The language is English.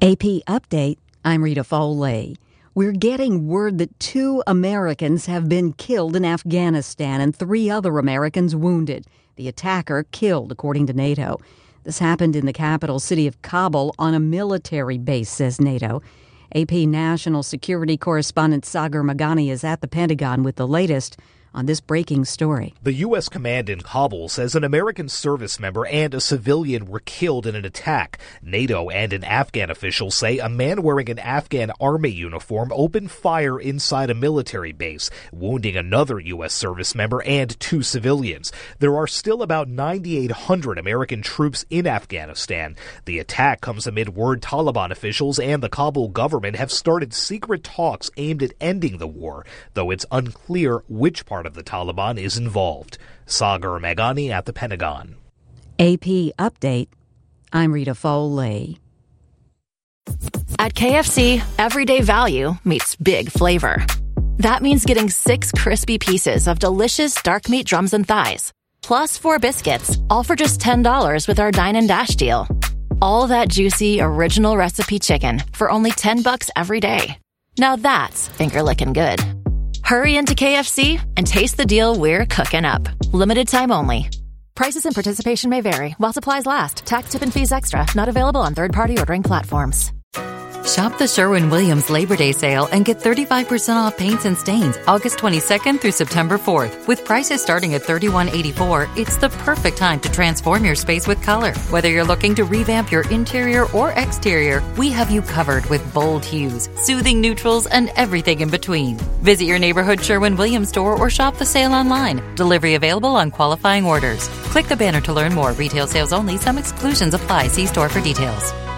AP Update, I'm Rita Foley. We're getting word that 2 Americans have been killed in Afghanistan and 3 other Americans wounded. The attacker killed, according to NATO. This happened in the capital city of Kabul on a military base, says NATO. AP National Security Correspondent Sagar Meghani is at the Pentagon with the latest on this breaking story. The U.S. command in Kabul says an American service member and a civilian were killed in an attack. NATO and an Afghan official say a man wearing an Afghan army uniform opened fire inside a military base, wounding another U.S. service member and 2 civilians. There are still about 9,800 American troops in Afghanistan. The attack comes amid word Taliban officials and the Kabul government have started secret talks aimed at ending the war, though it's unclear which part of the Taliban is involved. Sagar Meghani at the Pentagon. AP Update, I'm Rita Foley. At KFC, everyday value meets big flavor. That means getting 6 crispy pieces of delicious dark meat drums and thighs, plus 4 biscuits, all for just $10 with our Dine and Dash deal. All that juicy, original recipe chicken for only $10 every day. Now that's finger-licking good. Hurry into KFC and taste the deal we're cooking up. Limited time only. Prices and participation may vary while supplies last. Tax, tip, and fees extra. Not available on third-party ordering platforms. Shop the Sherwin-Williams Labor Day sale and get 35% off paints and stains August 22nd through September 4th. With prices starting at $31.84, it's the perfect time to transform your space with color. Whether you're looking to revamp your interior or exterior, we have you covered with bold hues, soothing neutrals, and everything in between. Visit your neighborhood Sherwin-Williams store or shop the sale online. Delivery available on qualifying orders. Click the banner to learn more. Retail sales only. Some exclusions apply. See store for details.